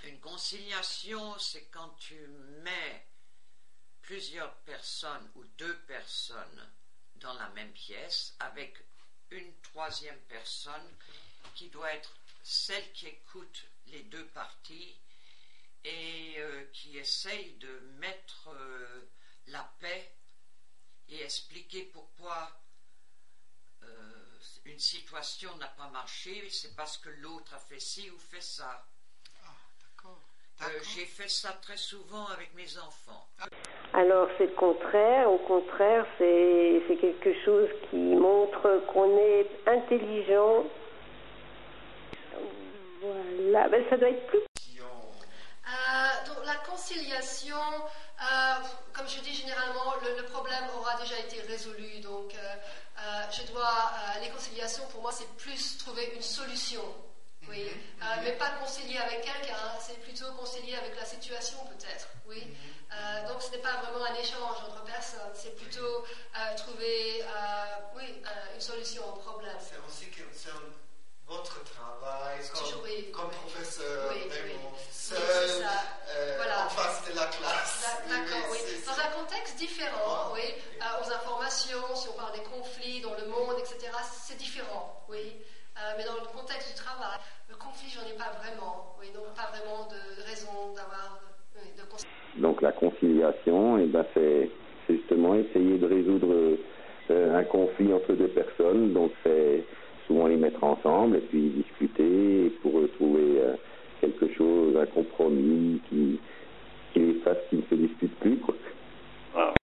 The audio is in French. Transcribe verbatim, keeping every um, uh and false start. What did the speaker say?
Une conciliation, c'est quand tu mets plusieurs personnes ou deux personnes dans la même pièce avec une troisième personne qui doit être celle qui écoute les deux parties et euh, qui essaye de mettre euh, la paix et expliquer pourquoi euh, une situation n'a pas marché, c'est parce que l'autre a fait ci ou fait ça. Ah, d'accord. Euh, j'ai fait ça très souvent avec mes enfants. Alors c'est le contraire, au contraire c'est, c'est quelque chose qui montre qu'on est intelligent. Voilà, ben, ça doit être plus... Euh, donc la conciliation, euh, comme je dis généralement, le, le problème aura déjà été résolu. Donc euh, euh, je dois, euh, les conciliations pour moi c'est plus trouver une solution. Oui, euh, mais pas concilier avec quelqu'un, c'est plutôt concilier avec la situation peut-être, oui. Euh, donc ce n'est pas vraiment un échange entre personnes, c'est plutôt euh, trouver, euh, oui, euh, une solution au problème. C'est aussi que c'est un, votre travail comme, Toujours, oui, comme oui. professeur, Oui, vraiment oui. seul, Oui, euh, voilà. en face de la classe. La, d'accord, oui. oui. Dans un contexte différent, oui, euh, aux informations, si on parle des conflits dans le monde, et cetera, c'est différent, oui. Euh, mais dans le contexte du travail, le conflit, j'en ai pas vraiment. Oui, donc pas vraiment de raison d'avoir oui, de conciliation. Donc la conciliation, eh ben, c'est, c'est justement essayer de résoudre euh, un conflit entre deux personnes. Donc c'est souvent les mettre ensemble et puis discuter pour trouver euh, quelque chose, un compromis qui, qui les fasse qu'ils ne se disputent plus, quoi.